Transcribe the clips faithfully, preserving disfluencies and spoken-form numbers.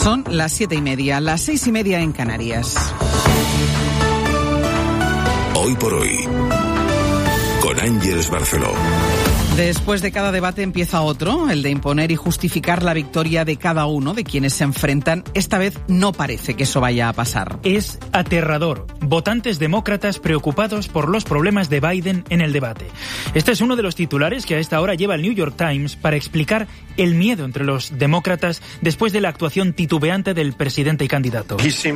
Son las siete y media, las seis y media en Canarias. Hoy por hoy, con Ángeles Barceló. Después de cada debate empieza otro, el de imponer y justificar la victoria de cada uno de quienes se enfrentan. Esta vez no parece que eso vaya a pasar. Es aterrador. Votantes demócratas preocupados por los problemas de Biden en el debate. Este es uno de los titulares que a esta hora lleva el New York Times para explicar el miedo entre los demócratas después de la actuación titubeante del presidente y candidato. Y este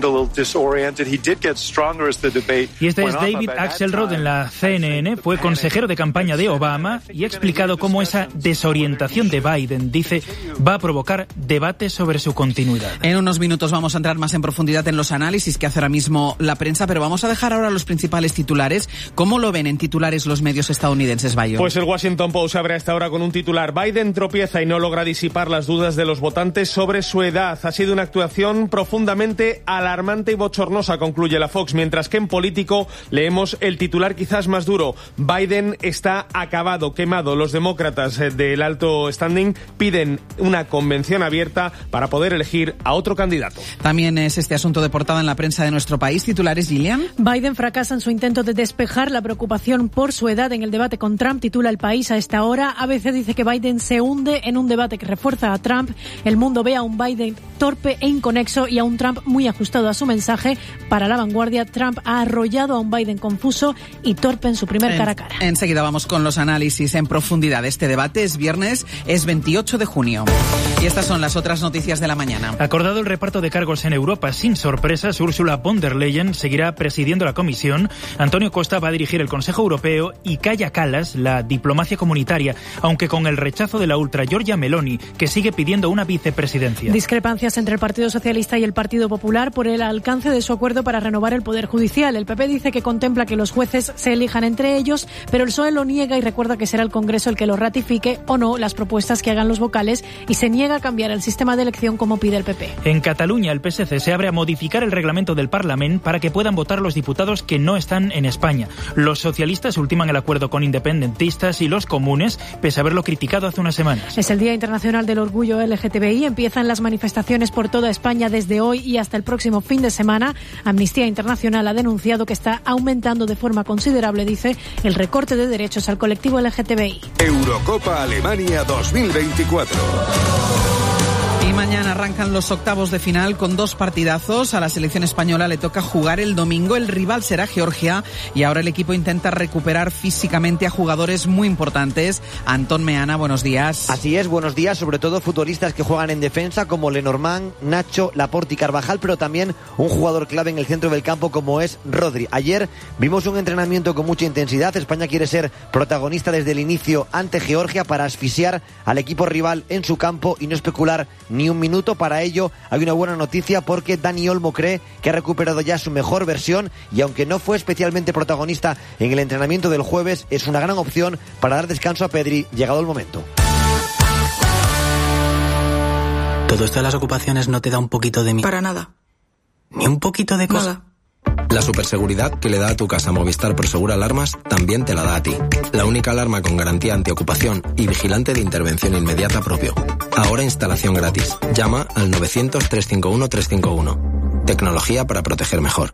es David Axelrod en la C N N, fue consejero de campaña de Obama y explicado cómo esa desorientación de Biden, dice, va a provocar debates sobre su continuidad. En unos minutos vamos a entrar más en profundidad en los análisis que hace ahora mismo la prensa, pero vamos a dejar ahora los principales titulares. ¿Cómo lo ven en titulares los medios estadounidenses, Bayo? Pues el Washington Post abre a esta hora con un titular: Biden tropieza y no logra disipar las dudas de los votantes sobre su edad. Ha sido una actuación profundamente alarmante y bochornosa, concluye la Fox, mientras que en Político leemos el titular quizás más duro: Biden está acabado, quemado. Los demócratas del alto standing piden una convención abierta para poder elegir a otro candidato. También es este asunto de portada en la prensa de nuestro país. Titulares, Gillian. Biden fracasa en su intento de despejar la preocupación por su edad en el debate con Trump, titula El País a esta hora. A B C dice que Biden se hunde en un debate que refuerza a Trump. El Mundo ve a un Biden torpe e inconexo y a un Trump muy ajustado a su mensaje. Para La Vanguardia, Trump ha arrollado a un Biden confuso y torpe en su primer en, cara a cara. Enseguida vamos con los análisis en profundidad. Este debate es viernes, es veintiocho de junio. Y estas son las otras noticias de la mañana. Acordado el reparto de cargos en Europa sin sorpresas, Ursula von der Leyen seguirá presidiendo la Comisión, Antonio Costa va a dirigir el Consejo Europeo y Kaja Kallas la diplomacia comunitaria, aunque con el rechazo de la ultra Giorgia Meloni, que sigue pidiendo una vicepresidencia. Discrepancias entre el Partido Socialista y el Partido Popular por el alcance de su acuerdo para renovar el Poder Judicial. El P P dice que contempla que los jueces se elijan entre ellos, pero el P S O E lo niega y recuerda que será el Congreso el que lo ratifique o no las propuestas que hagan los vocales y se niega a cambiar el sistema de elección como pide el P P. En Cataluña, el P S C se abre a modificar el reglamento del Parlamento para que puedan votar los diputados que no están en España. Los socialistas ultiman el acuerdo con independentistas y los comunes, pese a haberlo criticado hace unas semanas. Es el Día Internacional del Orgullo L G T B I. Empiezan las manifestaciones por toda España desde hoy y hasta el próximo fin de semana. Amnistía Internacional ha denunciado que está aumentando de forma considerable, dice, el recorte de derechos al colectivo L G T B I. Eurocopa Alemania dos mil veinticuatro. Y mañana arrancan los octavos de final con dos partidazos. A la selección española le toca jugar el domingo. El rival será Georgia y ahora el equipo intenta recuperar físicamente a jugadores muy importantes. Antón Meana, buenos días. Así es, buenos días, sobre todo futbolistas que juegan en defensa como Lenormand, Nacho, Laporte y Carvajal, pero también un jugador clave en el centro del campo como es Rodri. Ayer vimos un entrenamiento con mucha intensidad. España quiere ser protagonista desde el inicio ante Georgia para asfixiar al equipo rival en su campo y no especular ni un minuto. Para ello hay una buena noticia porque Dani Olmo cree que ha recuperado ya su mejor versión y aunque no fue especialmente protagonista en el entrenamiento del jueves, es una gran opción para dar descanso a Pedri llegado el momento. ¿Todo esto de las ocupaciones no te da un poquito de miedo? Para nada. ¿Ni un poquito de cosa? Nada. La superseguridad que le da a tu casa Movistar Prosegur Alarmas también te la da a ti. La única alarma con garantía antiocupación y vigilante de intervención inmediata propio. Ahora instalación gratis. Llama al novecientos, trescientos cincuenta y uno, trescientos cincuenta y uno. Tecnología para proteger mejor.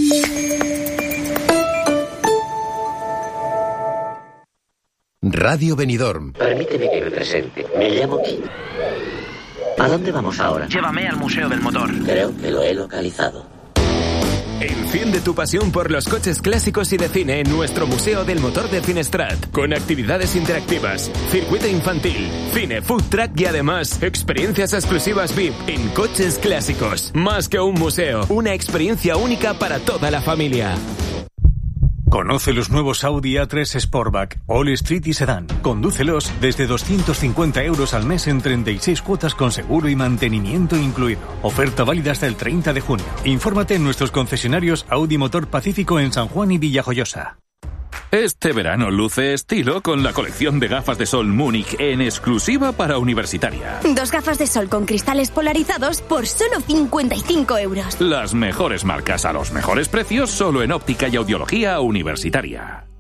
Radio Benidorm. Permíteme que me presente. Me llamo Kim. ¿A dónde vamos ahora? Llévame al Museo del Motor. Creo que lo he localizado. Enciende tu pasión por los coches clásicos y de cine en nuestro Museo del Motor de Finestrat, con actividades interactivas, circuito infantil, cine, food truck y además experiencias exclusivas V I P en coches clásicos. Más que un museo, una experiencia única para toda la familia. Conoce los nuevos Audi A tres Sportback, All Street y Sedán. Condúcelos desde doscientos cincuenta euros al mes en treinta y seis cuotas con seguro y mantenimiento incluido. Oferta válida hasta el treinta de junio. Infórmate en nuestros concesionarios Audi Motor Pacífico en San Juan y Villajoyosa. Este verano luce estilo con la colección de gafas de sol Múnich en exclusiva para Universitaria. Dos gafas de sol con cristales polarizados por solo cincuenta y cinco euros. Las mejores marcas a los mejores precios solo en Óptica y Audiología Universitaria.